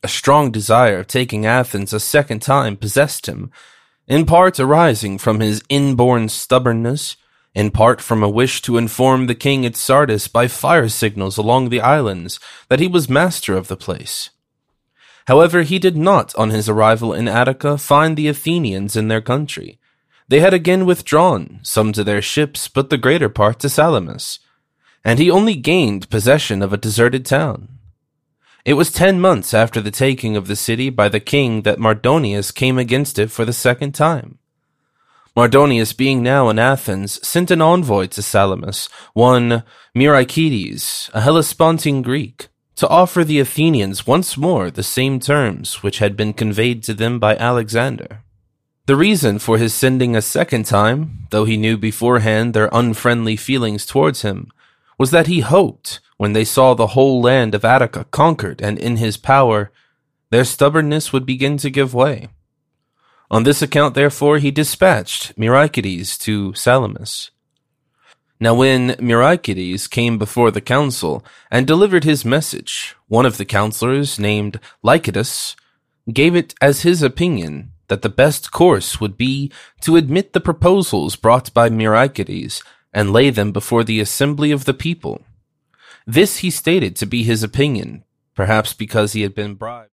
A strong desire of taking Athens a second time possessed him, in part arising from his inborn stubbornness, in part from a wish to inform the king at Sardis by fire signals along the islands that he was master of the place. However, he did not, on his arrival in Attica, find the Athenians in their country. They had again withdrawn, some to their ships, but the greater part to Salamis, and he only gained possession of a deserted town. It was 10 months after the taking of the city by the king that Mardonius came against it for the second time. Mardonius, being now in Athens, sent an envoy to Salamis, one Myricides, a Hellespontine Greek, to offer the Athenians once more the same terms which had been conveyed to them by Alexander. The reason for his sending a second time, though he knew beforehand their unfriendly feelings towards him, was that he hoped, when they saw the whole land of Attica conquered and in his power, their stubbornness would begin to give way. On this account, therefore, he dispatched Myricides to Salamis. Now when Myricides came before the council and delivered his message, one of the counselors, named Lycidas, gave it as his opinion that the best course would be to admit the proposals brought by Myricides and lay them before the assembly of the people. This he stated to be his opinion, perhaps because he had been bribed.